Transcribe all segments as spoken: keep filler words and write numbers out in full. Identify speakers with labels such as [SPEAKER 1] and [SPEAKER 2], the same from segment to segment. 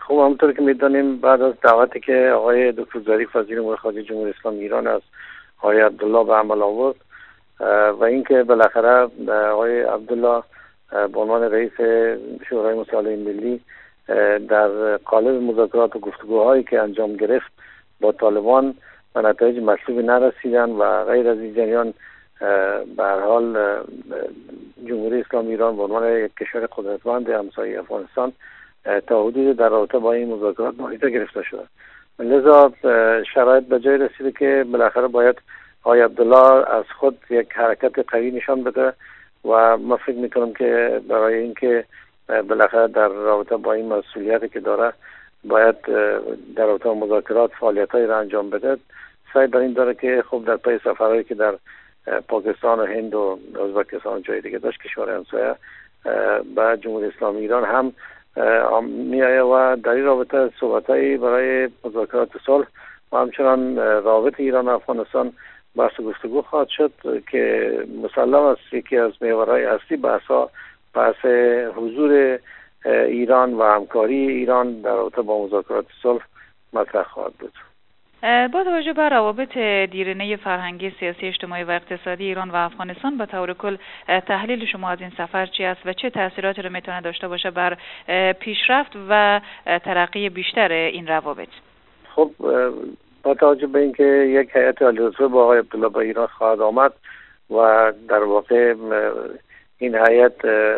[SPEAKER 1] خب همونطور که میدانیم بعد از دعوتی که آقای دکتر ظریف وزیر امور خارجه جمهوری اسلامی ایران از آقای عبدالله به عمل آورد و اینکه بالاخره آقای عبدالله به عنوان رئیس شورای مصالحه ملی در قالب مذاکرات و گفتگوهایی که انجام گرفت با طالبان و نتایج مطلوبی نرسیدن و غیر از این جریان به هر حال جمهوری اسلامی ایران به عنوان یک کشور قدرتمند همسایه افغانستان تا حدودی در رابطه با این مذاکرات محیطه گرفته شده. لذا شرایط به جای رسیده که بالاخره باید آقای عبدالله از خود یک حرکت قوی نشان بده و من فکر میکنم که برای اینکه بالاخره در رابطه با این مسئولیتی که داره باید در رابطه با مذاکرات فعالیتایی را انجام بده. سعی بر این داره که خب در پی سفرهایی که در پاکستان و هند و ازبکستان و جای دیگه داشت کشور همسایه با جمهوری اسلامی ایران هم میایه و در این رابطه صحبتایی برای مذاکرات صلح و همچنان رابطه ایران و افغانستان بحث گفتگو خواهد شد که مسلم است یکی از محورهای اصلی بحث‌ها بحث حضور ایران و همکاری ایران در رابطه با مذاکرات صلح مطرح خواهد بود.
[SPEAKER 2] با توجه به روابط دیرینه فرهنگی، سیاسی، اجتماعی و اقتصادی ایران و افغانستان، به طور کل تحلیل شما از این سفر چی است و چه تاثیراتی را میتونه داشته باشه بر پیشرفت و ترقی بیشتر این روابط؟
[SPEAKER 1] خب با توجه به اینکه یک هیئت عالی‌رتبه با آقای عبدالله به ایران خواهد آمد و در واقع این هیئت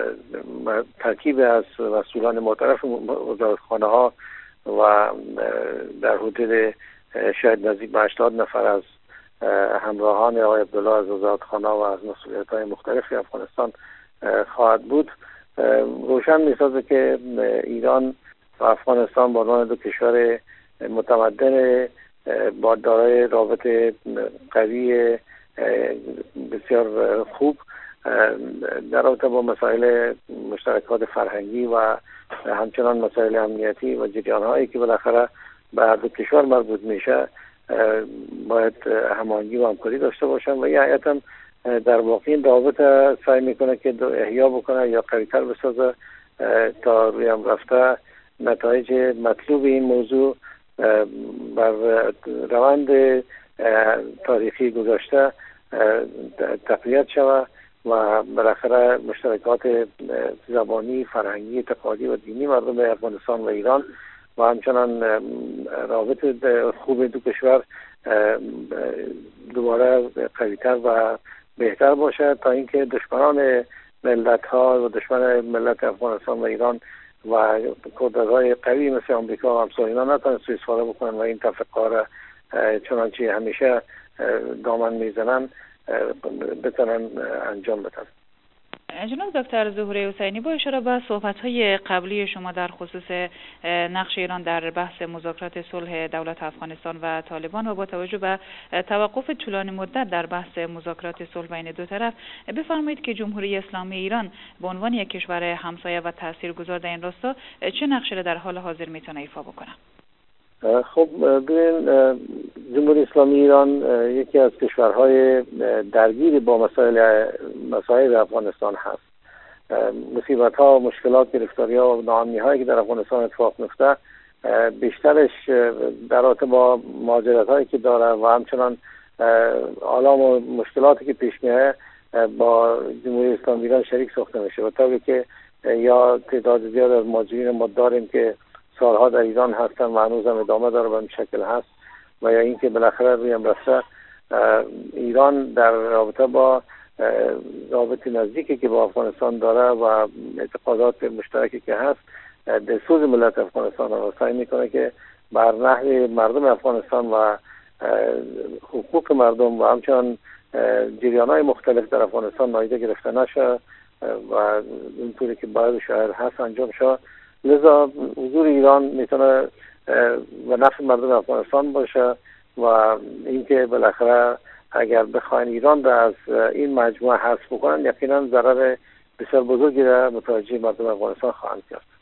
[SPEAKER 1] ترکیب از مسئولان معترف وزارتخانه ها و در حدود شاید نزدیک به هشتاد نفر از همراهان آقای عبدالله از وزارتخانه و از مسئولیت‌های مختلف افغانستان خواهد بود، روشن می‌سازه که ایران و افغانستان به عنوان دو کشور متمدن با دارای رابطه قوی بسیار خوب در رابطه با مسائل مشترکات فرهنگی و همچنان مسائل امنیتی و جریان‌هایی که بالاخره به هر دو کشور مربوط میشه باید هماهنگی و همکاری داشته باشن و این هیئت هم در واقع این رابطه سعی میکنه که احیا بکنه یا قوی‌تر بسازه تا روی هم رفته نتایج مطلوب این موضوع بر روند تاریخی گذشته تقویت شود و بالاخره مشترکات زبانی، فرهنگی، اعتقادی و دینی مردم افغانستان و ایران و همچنان رابط خوب دو کشور دوباره قوی‌تر و بهتر باشه تا اینکه دشمنان ملت ها و دشمن ملت افغانستان و ایران و قدرت‌های قوی مثل آمریکا و همسایگان نتونن سوء استفاده بکنن و این تفرقه را چنانچه همیشه دامن میزنن بتونن انجام بدن.
[SPEAKER 2] جناب دکتر ظهوری حسینی، با اشاره به صحبت‌های قبلی شما در خصوص نقش ایران در بحث مذاکرات صلح دولت افغانستان و طالبان و با توجه به توقف طولانی مدت در بحث مذاکرات صلح بین دو طرف، بفرمایید که جمهوری اسلامی ایران به عنوان یک کشور همسایه و تاثیرگذار در این راستا چه نقشی را در حال حاضر میتونه ایفا بکنه؟
[SPEAKER 1] خب ببین، جمهوری اسلامی ایران یکی از کشورهای درگیر با مسائل مسائل افغانستان هست. مصیبت‌ها، مشکلات، گرفتاری‌ها و ناامنی‌هایی که در افغانستان اتفاق میفته بیشترش در رابطه با مهاجرت‌هایی که داره و همچنان آلام و مشکلاتی که پیش میاد با جمهوری اسلامی ایران شریک ساخته میشه و طوری که یا تعداد زیاد از مهاجرین ما داریم که سالها در ایران هستن و هنوز هم ادامه داره به این شکل هست و یا اینکه بالاخره روی هم رفته ایران در رابطه با رابطه نزدیکی که با افغانستان داره و اعتقادات مشترکی که هست دلسوز ملت افغانستان را سعی میکنه که بر نحو مردم افغانستان و حقوق مردم و همچنان جریان‌های مختلف در افغانستان نادیده گرفته نشه و اینطوری که باید شاید هست انجام شد. لذا حضور ایران میتونه و نفع مردم افغانستان باشه و اینکه بالاخره اگر بخواین ایران را از این مجموعه حذف بکنن یقینا ضرر بسیار بزرگی را متوجه مردم افغانستان خواهند کرد.